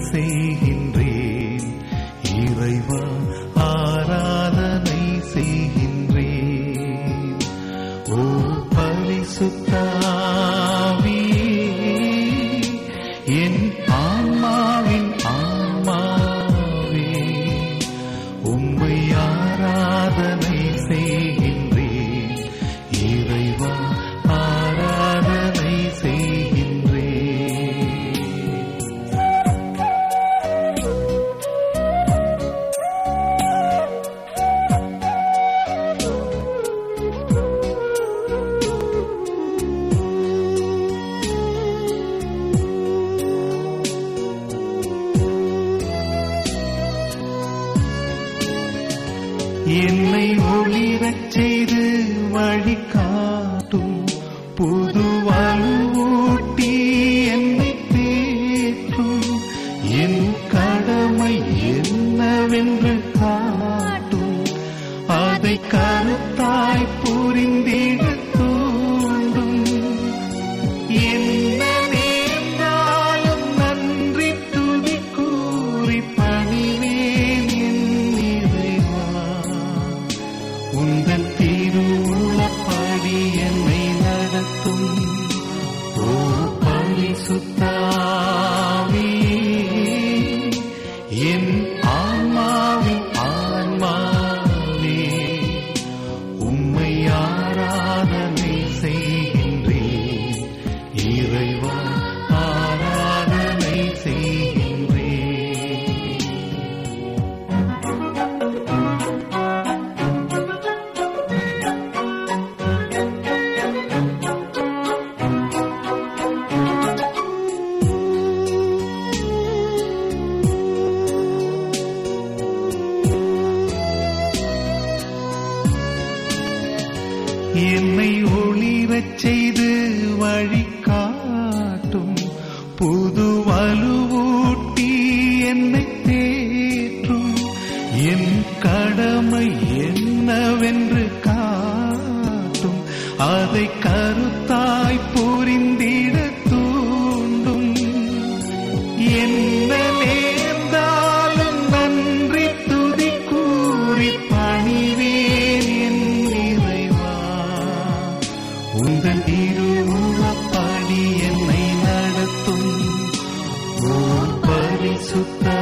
செய்கின்றேன் இறைவா, ஆராதனை செய்கின்றேன். ஓ பரிசுத்த ஆவியே, என் ஆன்மாவின் ஆன்மாவே, உம்மை ஆராதனை செய்கின்றேன் இறைவா, ஆராதனை செய்கின்றேன். என்னை ஒளிரச் செய்து வழிகாட்டும் புது வலுவூட்டி என்னை தேற்றும். என் கடமை என்னவென்று காட்டும், அதை கருத்தாய் புரிந்திட தூண்டும். என்ன நேர்ந்தாலும் நன்றி துதி கூறி பணிவேன் என் இறைவா, உந்தன் திருவுளப்படி என்னை நடத்தும். ஓ பரிசுத்த ஆவியே, என் ஆன்மாவின் ஆன்மாவே, உம்மை ஆராதனை செய்கின்றேன் இறைவா, ஆராதனை செய்கின்றேன். என்னை ஒளிரச் செய்து வழிகாட்டும் புது வலுவூட்டி என்னை தேற்றும். என் கடமை என்னவென்று காட்டும், அதை கருத்தாய் புரிந்திட தூண்டும். என்ன நேர்ந்தாலும் நன்றி துதி கூறி பணிவேன் என் இறைவா, உந்தன் திருவுளப்படி என்னை நடத்தும். ஓ பரிசுத்த